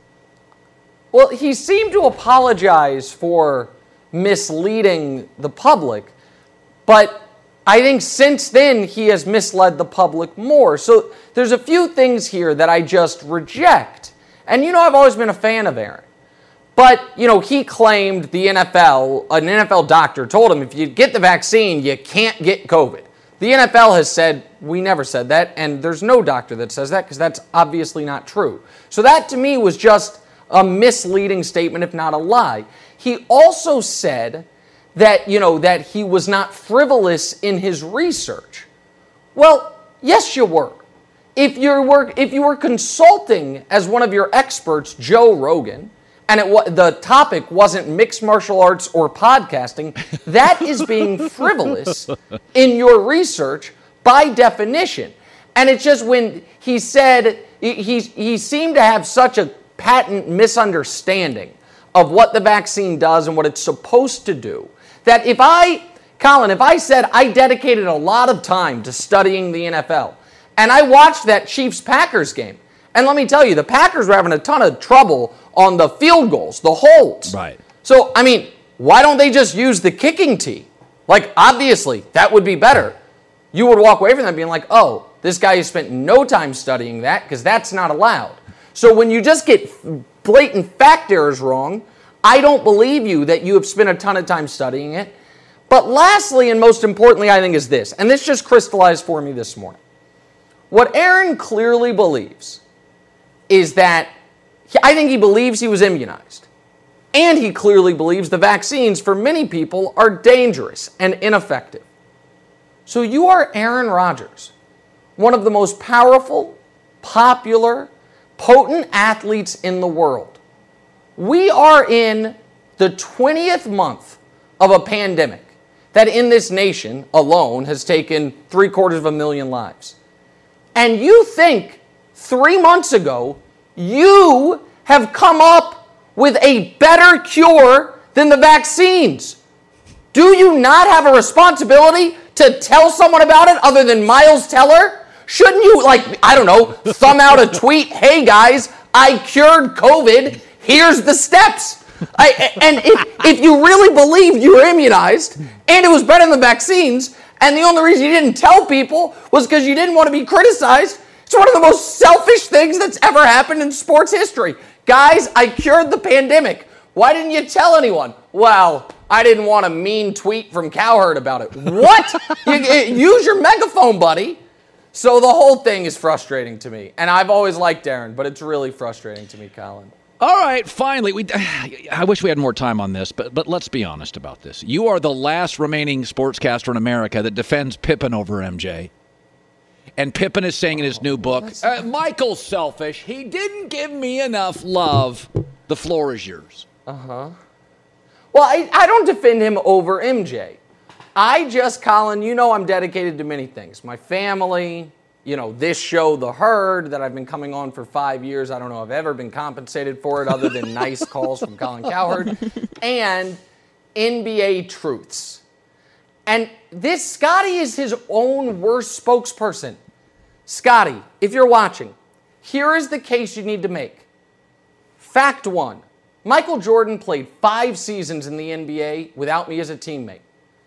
Well, he seemed to apologize for misleading the public, but I think since then he has misled the public more. So there's a few things here that I just reject. And you know, I've always been a fan of Aaron. But, you know, he claimed the N F L, an N F L doctor told him if you get the vaccine, you can't get COVID. The N F L has said, we never said that, and there's no doctor that says that because that's obviously not true. So that to me was just a misleading statement, if not a lie. He also said that, you know, that he was not frivolous in his research. Well, yes, you were. If you were, if you were consulting as one of your experts, Joe Rogan, and it, the topic wasn't mixed martial arts or podcasting, that is being frivolous in your research by definition. And it's just when he said, he, he seemed to have such a patent misunderstanding of what the vaccine does and what it's supposed to do, that if I, Colin, if I said I dedicated a lot of time to studying the N F L, and I watched that Chiefs-Packers game, and let me tell you, the Packers were having a ton of trouble on the field goals, the holds. Right. So, I mean, why don't they just use the kicking tee? Like, obviously, that would be better. You would walk away from that being like, oh, this guy has spent no time studying that because that's not allowed. So when you just get blatant fact errors wrong, I don't believe you that you have spent a ton of time studying it. But lastly, and most importantly, I think is this, and this just crystallized for me this morning. What Aaron clearly believes is that I think he believes he was immunized. And he clearly believes the vaccines for many people are dangerous and ineffective. So you are Aaron Rodgers, one of the most powerful, popular, potent athletes in the world. We are in the twentieth month of a pandemic that in this nation alone has taken three quarters of a million lives. And you think three months ago, you have come up with a better cure than the vaccines. Do you not have a responsibility to tell someone about it other than Miles Teller? Shouldn't you, like, I don't know, thumb out a tweet, hey guys, I cured COVID, here's the steps. I, and if, if you really believed you were immunized and it was better than the vaccines, and the only reason you didn't tell people was because you didn't want to be criticized, it's one of the most selfish things that's ever happened in sports history. Guys, I cured the pandemic. Why didn't you tell anyone? Well, I didn't want a mean tweet from Cowherd about it. What? you, you, use your megaphone, buddy. So the whole thing is frustrating to me. And I've always liked Darren, but it's really frustrating to me, Colin. All right, finally, we. I wish we had more time on this, but but let's be honest about this. You are the last remaining sportscaster in America that defends Pippen over M J. And Pippen is saying in his new book, uh, Michael's selfish. He didn't give me enough love. The floor is yours. Uh-huh. Well, I, I don't defend him over M J. I just, Colin, you know I'm dedicated to many things. My family, you know, this show, The Herd, that I've been coming on for five years. I don't know if I've ever been compensated for it other than nice calls from Colin Cowherd. And N B A Truths. And this, Scotty is his own worst spokesperson. Scotty, if you're watching, here is the case you need to make. Fact one, Michael Jordan played five seasons in the N B A without me as a teammate.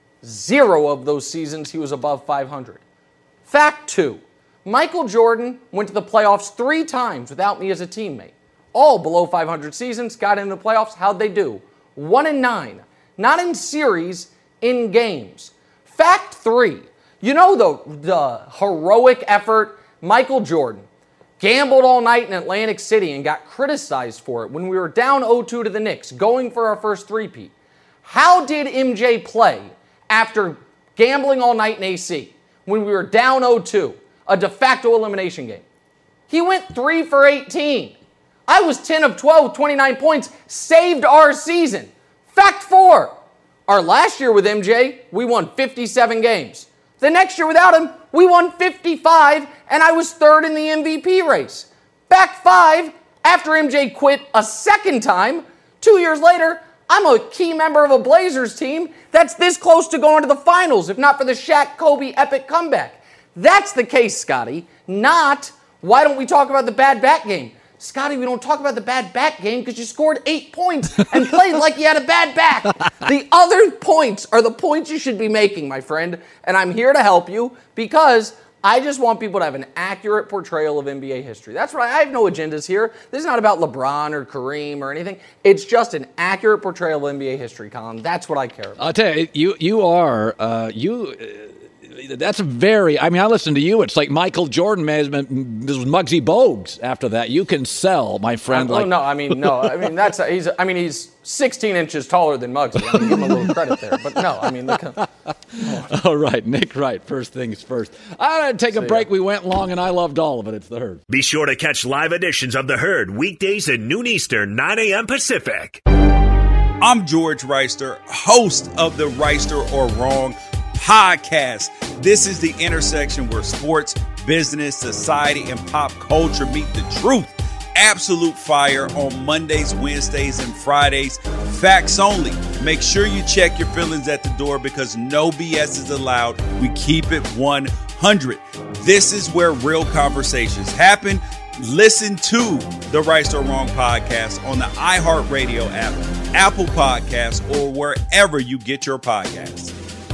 Zero of those seasons he was above five hundred. Fact two, Michael Jordan went to the playoffs three times without me as a teammate. All below five hundred seasons, got into the playoffs. How'd they do? One and nine. Not in series, in games. Fact three, you know the, the heroic effort Michael Jordan gambled all night in Atlantic City and got criticized for it when we were down oh two to the Knicks, going for our first three-peat. How did M J play after gambling all night in A C when we were down oh two, a de facto elimination game? He went three for eighteen. I was ten of twelve, twenty-nine points, saved our season. Fact four, our last year with M J, we won fifty-seven games. The next year without him, we won fifty-five, and I was third in the M V P race. Fact five, after M J quit a second time, two years later, I'm a key member of a Blazers team that's this close to going to the finals, if not for the Shaq Kobe epic comeback. That's the case, Scotty. Not, why don't we talk about the bad back game? Scotty, we don't talk about the bad back game because you scored eight points and played like you had a bad back. The other points are the points you should be making, my friend, and I'm here to help you because I just want people to have an accurate portrayal of N B A history. That's right. I have no agendas here. This is not about LeBron or Kareem or anything. It's just an accurate portrayal of N B A history, Colin. That's what I care about. I'll tell you, you, you are, uh, you... Uh, That's a very, I mean, I listen to you. It's like Michael Jordan management. This was Muggsy Bogues after that. You can sell, my friend. Uh, like, oh, no, I mean, no. I mean, that's, he's, I mean, he's sixteen inches taller than Muggsy. I mean, give him a little credit there. But no, I mean, look. Oh. All right, Nick Wright, first things first. I had to take a break. Ya. We went long, and I loved all of it. It's The Herd. Be sure to catch live editions of The Herd weekdays at noon Eastern, nine a.m. Pacific. I'm George Reister, host of the Reister or Wrong podcast. This is the intersection where sports, business, society, and pop culture meet the truth. Absolute fire on Mondays, Wednesdays, and Fridays. Facts only. Make sure you check your feelings at the door because no B S is allowed. We keep it one hundred. This is where real conversations happen. Listen to the Right or Wrong podcast on the iHeartRadio app, Apple Podcasts, or wherever you get your podcasts.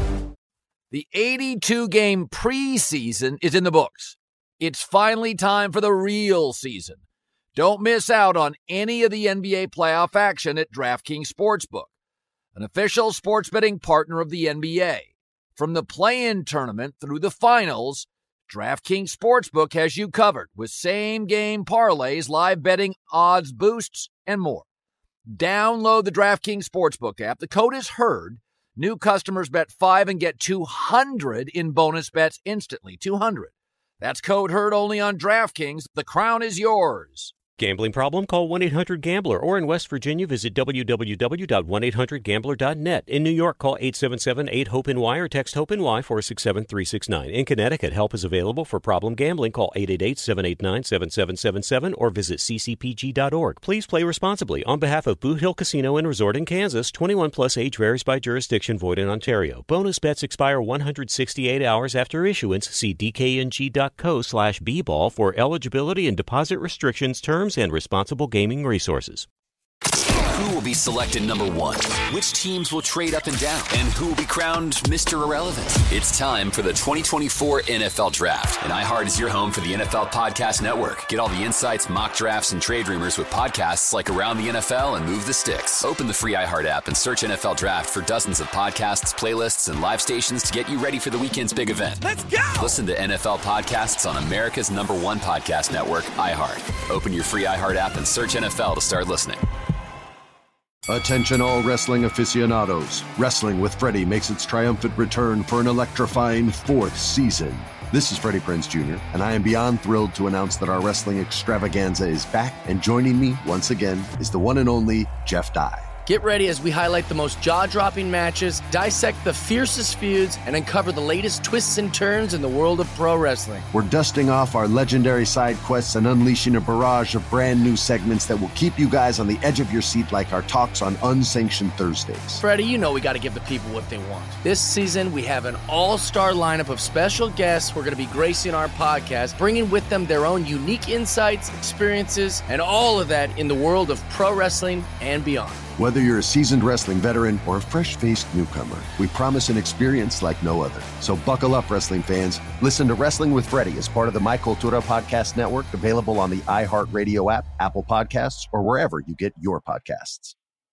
The eighty-two game preseason is in the books. It's finally time for the real season. Don't miss out on any of the N B A playoff action at DraftKings Sportsbook, an official sports betting partner of the N B A. From the play-in tournament through the finals, DraftKings Sportsbook has you covered with same-game parlays, live betting, odds boosts, and more. Download the DraftKings Sportsbook app. The code is HERD. New customers bet five and get two hundred in bonus bets instantly. two hundred. That's code HERD only on DraftKings. The crown is yours. Gambling problem? Call one eight hundred gambler. Or in West Virginia, visit w w w dot one eight hundred gambler dot net. In New York, call eight seven seven eight hope N Y or text HOPE-NY four six seven three six nine. In Connecticut, help is available for problem gambling. Call eight eight eight seven eight nine seven seven seven seven or visit c c p g dot org. Please play responsibly. On behalf of Boot Hill Casino and Resort in Kansas, twenty-one plus age varies by jurisdiction, void in Ontario. Bonus bets expire one hundred sixty-eight hours after issuance. See d k n g dot co slash b ball for eligibility and deposit restrictions, terms, and responsible gaming resources. Who will be selected number one? Which teams will trade up and down? And who will be crowned Mister Irrelevant? It's time for the twenty twenty-four N F L Draft. And iHeart is your home for the N F L Podcast Network. Get all the insights, mock drafts, and trade rumors with podcasts like Around the N F L and Move the Sticks. Open the free iHeart app and search N F L Draft for dozens of podcasts, playlists, and live stations to get you ready for the weekend's big event. Let's go! Listen to N F L podcasts on America's number one podcast network, iHeart. Open your free iHeart app and search N F L to start listening. Attention all wrestling aficionados. Wrestling with Freddie makes its triumphant return for an electrifying fourth season. This is Freddie Prinze Junior, and I am beyond thrilled to announce that our wrestling extravaganza is back, and joining me once again is the one and only Jeff Dye. Get ready as we highlight the most jaw-dropping matches, dissect the fiercest feuds, and uncover the latest twists and turns in the world of pro wrestling. We're dusting off our legendary side quests and unleashing a barrage of brand new segments that will keep you guys on the edge of your seat like our talks on Unsanctioned Thursdays. Freddie, you know we got to give the people what they want. This season, we have an all-star lineup of special guests who are going to be gracing our podcast, bringing with them their own unique insights, experiences, and all of that in the world of pro wrestling and beyond. Whether you're a seasoned wrestling veteran or a fresh-faced newcomer, we promise an experience like no other. So buckle up, wrestling fans. Listen to Wrestling with Freddie as part of the My Cultura Podcast Network, available on the iHeartRadio app, Apple Podcasts, or wherever you get your podcasts.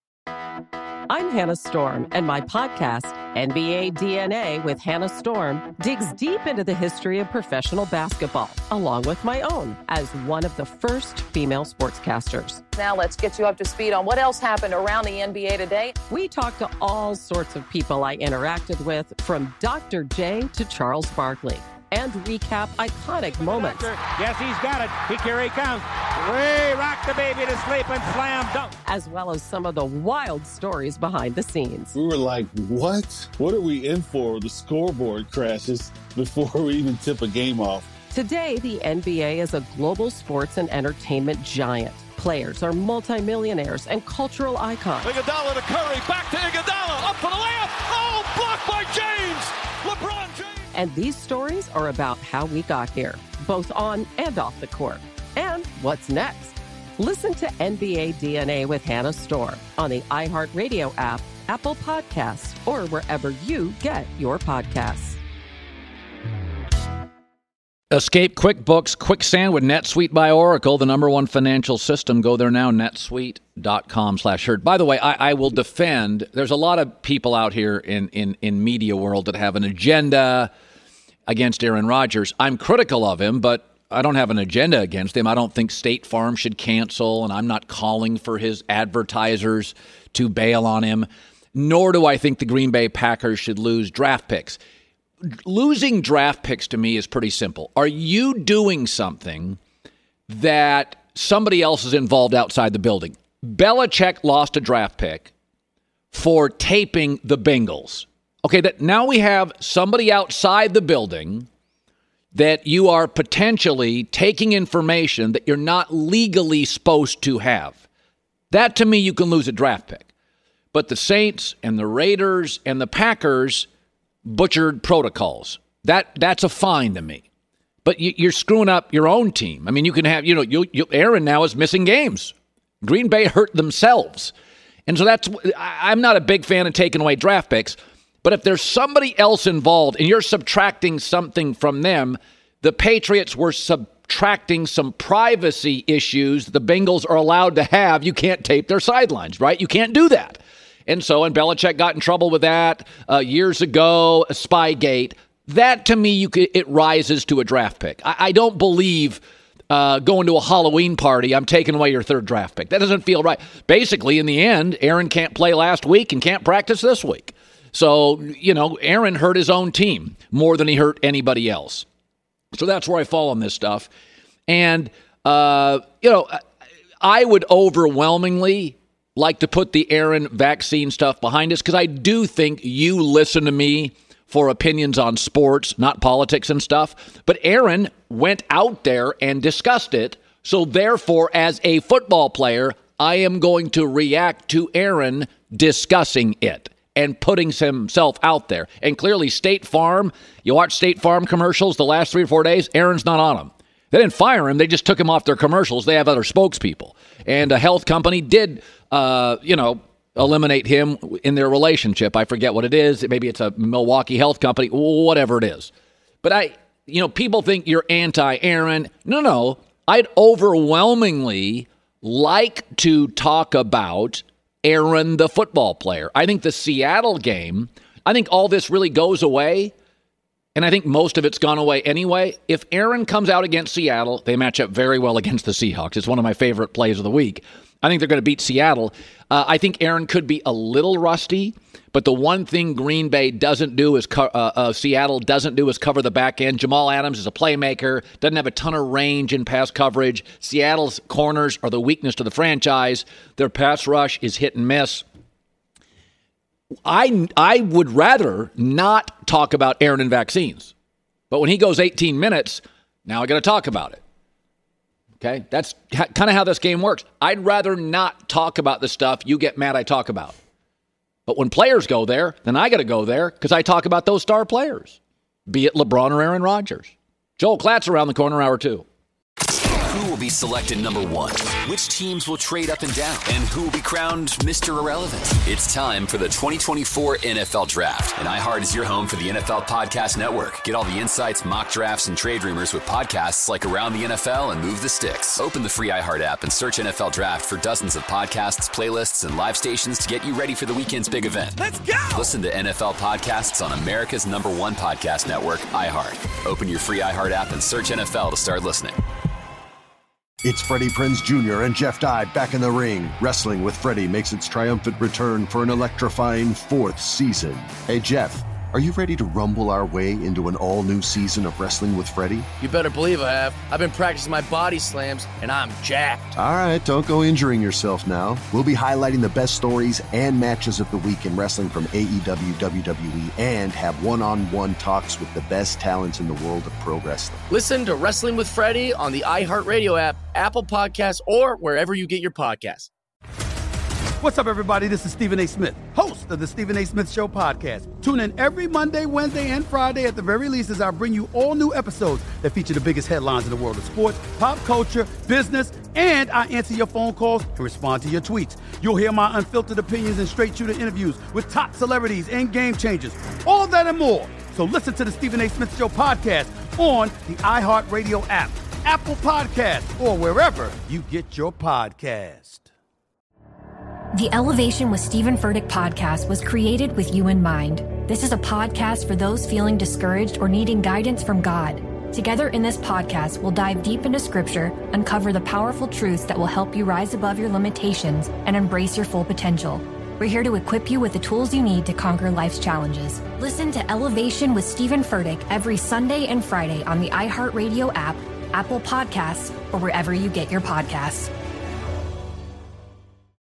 I'm Hannah Storm, and my podcast, N B A D N A with Hannah Storm, digs deep into the history of professional basketball, along with my own, as one of the first female sportscasters. Now let's get you up to speed on what else happened around the N B A today. We talked to all sorts of people I interacted with, from Doctor J to Charles Barkley, and recap iconic moments. Yes, he's got it. He here he comes. Way rock the baby to sleep and slam dunk. As well as some of the wild stories behind the scenes. We were like, what? What are we in for? The scoreboard crashes before we even tip a game off. Today, the N B A is a global sports and entertainment giant. Players are multimillionaires and cultural icons. Iguodala to Curry, back to Iguodala, up for the layup. Oh, blocked by James. LeBron James. And these stories are about how we got here, both on and off the court. And what's next? Listen to N B A D N A with Hannah Storm on the iHeartRadio app, Apple Podcasts, or wherever you get your podcasts. Escape QuickBooks Quicksand with NetSuite by Oracle, the number one financial system. Go there now, netsuite.com slash herd. By the way, I, I will defend, there's a lot of people out here in, in, in media world that have an agenda against Aaron Rodgers. I'm critical of him, but I don't have an agenda against him. I don't think State Farm should cancel, and I'm not calling for his advertisers to bail on him, nor do I think the Green Bay Packers should lose draft picks. Losing draft picks to me is pretty simple. Are you doing something that somebody else is involved outside the building? Belichick lost a draft pick for taping the Bengals. Okay, that now we have somebody outside the building that you are potentially taking information that you're not legally supposed to have. That, to me, you can lose a draft pick. But the Saints and the Raiders and the Packers butchered protocols. That that's a fine to me. But you, you're screwing up your own team. I mean, you can have, you know, you, you, Aaron now is missing games. Green Bay hurt themselves. And so that's, I, I'm not a big fan of taking away draft picks. But if there's somebody else involved and you're subtracting something from them, the Patriots were subtracting some privacy issues the Bengals are allowed to have. You can't tape their sidelines, right? You can't do that. And so, and Belichick got in trouble with that uh, years ago, a Spygate. That, to me, you could, it rises to a draft pick. I, I don't believe uh, going to a Halloween party, I'm taking away your third draft pick. That doesn't feel right. Basically, in the end, Aaron can't play last week and can't practice this week. So, you know, Aaron hurt his own team more than he hurt anybody else. So that's where I fall on this stuff. And, uh, you know, I would overwhelmingly like to put the Aaron vaccine stuff behind us because I do think you listen to me for opinions on sports, not politics and stuff. But Aaron went out there and discussed it. So therefore, as a football player, I am going to react to Aaron discussing it and putting himself out there. And clearly, State Farm, you watch State Farm commercials the last three or four days, Aaron's not on them. They didn't fire him. They just took him off their commercials. They have other spokespeople. And a health company did, uh, you know, eliminate him in their relationship. I forget what it is. Maybe it's a Milwaukee health company, whatever it is. But I, you know, people think you're anti-Aaron. No, no. I'd overwhelmingly like to talk about Aaron, the football player. I think the Seattle game, I think all this really goes away. And I think most of it's gone away anyway. If Aaron comes out against Seattle, they match up very well against the Seahawks. It's one of my favorite plays of the week. I think they're going to beat Seattle. Uh, I think Aaron could be a little rusty, but the one thing Green Bay doesn't do is co- uh, uh, Seattle doesn't do is cover the back end. Jamal Adams is a playmaker, doesn't have a ton of range in pass coverage. Seattle's corners are the weakness to the franchise. Their pass rush is hit and miss. I I would rather not talk about Aaron and vaccines, but when he goes eighteen minutes, now I got to talk about it. Okay, that's ha- kind of how this game works. I'd rather not talk about the stuff you get mad I talk about. But when players go there, then I got to go there because I talk about those star players, be it LeBron or Aaron Rodgers. Joel Klatt's around the corner, hour two. Who will be selected number one? Which teams will trade up and down? And who will be crowned Mister Irrelevant? It's time for the twenty twenty-four N F L Draft. And iHeart is your home for the N F L Podcast Network. Get all the insights, mock drafts, and trade rumors with podcasts like Around the N F L and Move the Sticks. Open the free iHeart app and search N F L Draft for dozens of podcasts, playlists, and live stations to get you ready for the weekend's big event. Let's go! Listen to N F L podcasts on America's number one podcast network, iHeart. Open your free iHeart app and search N F L to start listening. It's Freddie Prinze Junior and Jeff Dye back in the ring. Wrestling with Freddie makes its triumphant return for an electrifying fourth season. Hey, Jeff, are you ready to rumble our way into an all-new season of Wrestling with Freddie? You better believe I have. I've been practicing my body slams, and I'm jacked. All right, don't go injuring yourself now. We'll be highlighting the best stories and matches of the week in wrestling from A E W, W W E, and have one-on-one talks with the best talents in the world of pro wrestling. Listen to Wrestling with Freddie on the iHeartRadio app, Apple Podcasts, or wherever you get your podcasts. What's up, everybody? This is Stephen A. Smith, host of the Stephen A. Smith Show podcast. Tune in every Monday, Wednesday, and Friday at the very least as I bring you all new episodes that feature the biggest headlines in the world of sports, pop culture, business, and I answer your phone calls and respond to your tweets. You'll hear my unfiltered opinions and straight-shooter interviews with top celebrities and game changers. All of that and more. So listen to the Stephen A. Smith Show podcast on the iHeartRadio app, Apple Podcasts, or wherever you get your podcast. The Elevation with Stephen Furtick podcast was created with you in mind. This is a podcast for those feeling discouraged or needing guidance from God. Together in this podcast, we'll dive deep into Scripture, uncover the powerful truths that will help you rise above your limitations and embrace your full potential. We're here to equip you with the tools you need to conquer life's challenges. Listen to Elevation with Stephen Furtick every Sunday and Friday on the iHeartRadio app, Apple Podcasts, or wherever you get your podcasts.